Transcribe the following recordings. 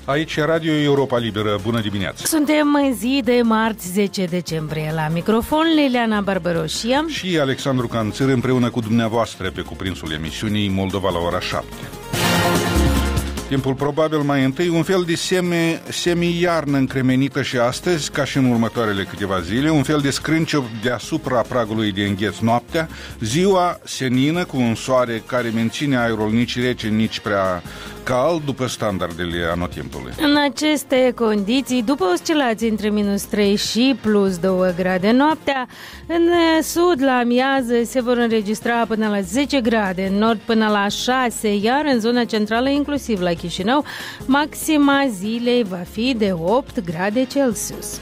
Aici e Radio Europa Liberă. Bună dimineața! Suntem în zi de marți 10 decembrie. La microfon Liliana Barbaroșia și Alexandru Canțăr împreună cu dumneavoastră pe cuprinsul emisiunii Moldova la ora 7. Timpul probabil mai întâi, un fel de semi-iarnă încremenită și astăzi, ca și în următoarele câteva zile, un fel de scrânciop deasupra pragului de îngheț noaptea, ziua senină cu un soare care menține aerul nici rece, nici prea cald după standardele anotimpului. În aceste condiții, după oscilații între -3 și +2 grade noaptea, în sud la amiază se vor înregistra până la 10 grade, în nord până la 6, iar în zona centrală, inclusiv la Chișinău, maxima zilei va fi de 8 grade Celsius.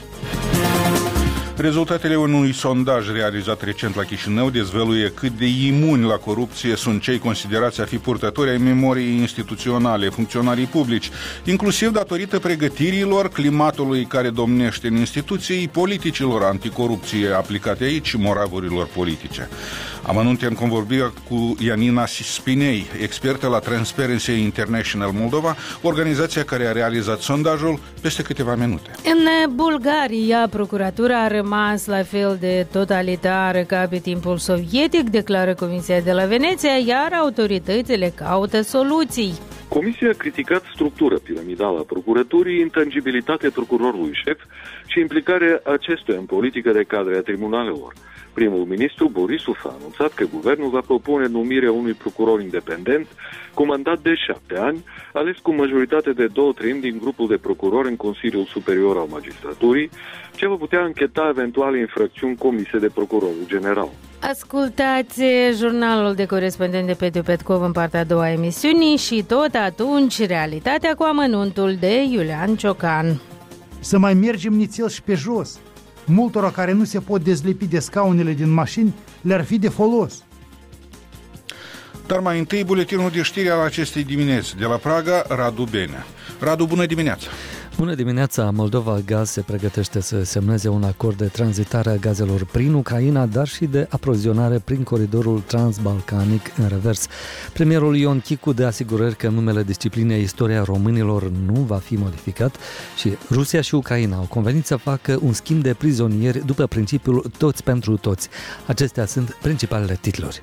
Rezultatele unui sondaj realizat recent la Chișinău dezvăluie cât de imuni la corupție sunt cei considerați a fi purtători ai memoriei instituționale, funcționarii publici, inclusiv datorită pregătirilor, climatului care domnește în instituții, politicilor anticorupție aplicate aici și moravurilor politice. Amănunte în convorbire cu Ianina Spinei, expertă la Transparency International Moldova, organizația care a realizat sondajul, peste câteva minute. În Bulgaria, procuratura a rămas la fel de totalitară ca pe timpul sovietic, declară Comisia de la Veneția, iar autoritățile caută soluții. Comisia a criticat structura piramidală a procuraturii, intangibilitatea procurorului șef și implicarea acestuia în politică de cadre a tribunalelor. Primul ministru Borisov a anunțat că guvernul va propune numirea unui procuror independent cu mandat de 7 ani, ales cu majoritate de 2/3 din grupul de procurori în Consiliul Superior al Magistraturii, ce va putea încheta eventuale infracțiuni comise de procurorul general. Ascultați jurnalul de corespondent de Petiu Petkov în partea a doua emisiunii și tot atunci realitatea cu amănuntul de Iulian Ciocan. Să mai mergem nițel și pe jos. Multora care nu se pot dezlipi de scaunele din mașini le-ar fi de folos. Dar mai întâi buletinul de știri al acestei dimineți. De la Praga, Radu Benea. Radu, bună dimineața! Bună dimineața! Moldova Gaz se pregătește să semneze un acord de tranzitare a gazelor prin Ucraina, dar și de aprovizionare prin coridorul transbalcanic în revers. Premierul Ion Chicu dă asigurări că numele disciplinei Istoria Românilor nu va fi modificat și Rusia și Ucraina au convenit să facă un schimb de prizonieri după principiul toți pentru toți. Acestea sunt principalele titluri.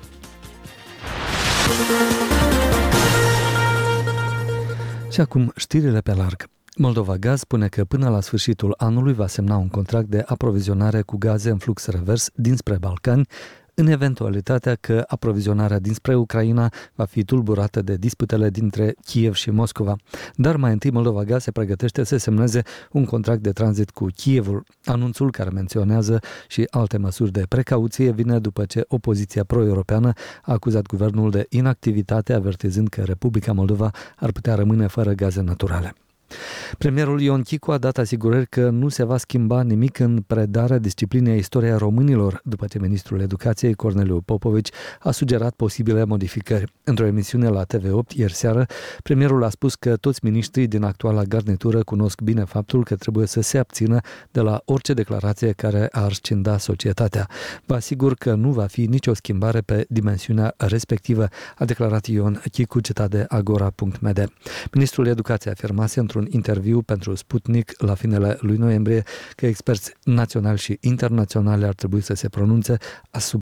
Și acum știrile pe larg. Moldova Gaz spune că până la sfârșitul anului va semna un contract de aprovizionare cu gaze în flux revers dinspre Balcani, în eventualitatea că aprovizionarea dinspre Ucraina va fi tulburată de disputele dintre Kiev și Moscova. Dar mai întâi Moldova Gaz se pregătește să semneze un contract de tranzit cu Kievul. Anunțul, care menționează și alte măsuri de precauție, vine după ce opoziția pro-europeană a acuzat guvernul de inactivitate, avertizând că Republica Moldova ar putea rămâne fără gaze naturale. Premierul Ion Chicu a dat asigurări că nu se va schimba nimic în predarea disciplinei Istoria Românilor, după ce ministrul Educației Corneliu Popovici a sugerat posibile modificări. Într-o emisiune la TV8 ieri seară, premierul a spus că toți miniștrii din actuala garnitură cunosc bine faptul că trebuie să se abțină de la orice declarație care ar scinda societatea. Vă asigur că nu va fi nicio schimbare pe dimensiunea respectivă, a declarat Ion Chicu, citat de Agora.md. Ministrul Educației afirmase într-un interviu pentru Sputnik la finele lui noiembrie că experți naționali și internaționali ar trebui să se pronunțe